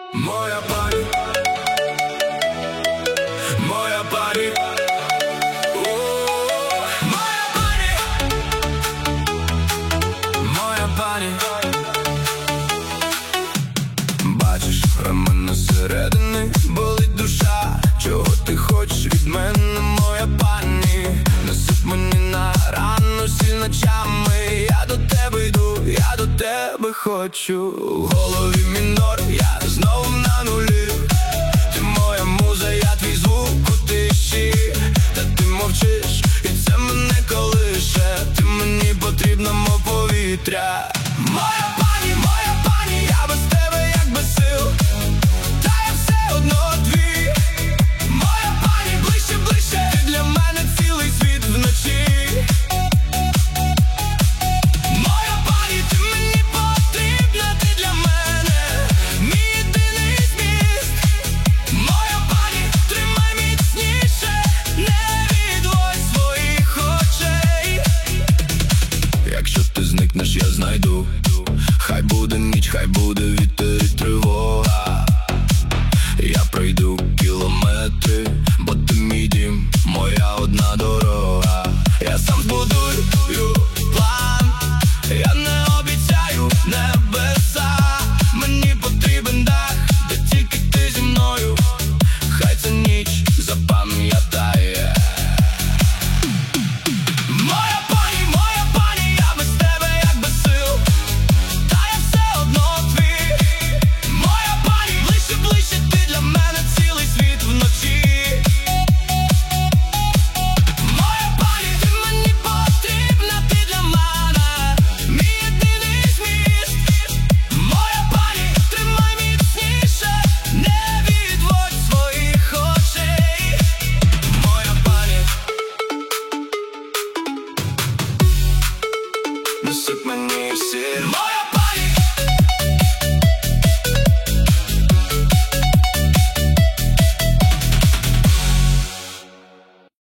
Моя пані, моя пані, моя пані, моя пані. Бачиш, в мене зсередини болить душа. Чого ти хочеш від мене, моя пані? Насип мені на рану сіль ночами. Я до тебе йду, я до тебе хочу. В голові мінор, я знову на нулі. Ти моя муза, я твій звук у тиші. Та ти мовчиш, і це мене колише. Ти мені потрібна, мов повітря. Моя пані, я без тебе як без сил. Та я все одно твій. Моя пані, ближче, ближче. Ти для мене цілий світ вночі. Моя пані, ти мені потрібна, ти для мене мій єдиний зміст. Моя пані, тримай міцніше, не відводь своїх очей. Якщо ти зникнеш, я знайду. Хай буде ніч, хай буде вітер і тривога. Я пройду кілометри, бо ти мій дім, моя одна дорога. Я сам збудую план, я не обіцяю небеса. Мені потрібен дах, де тільки ти зі мною. Хай ця ніч запам'ятає. Моя пані, я без тебе як без сил. Та я все одно твій. Моя пані, ближче, ближче, ти для мене цілий світ вночі. Моя пані, ти мені потрібна, ти для мене мій єдиний зміст. Моя пані, тримай міцніше, не відводь своїх очей. Моя пані, насип мені сіль.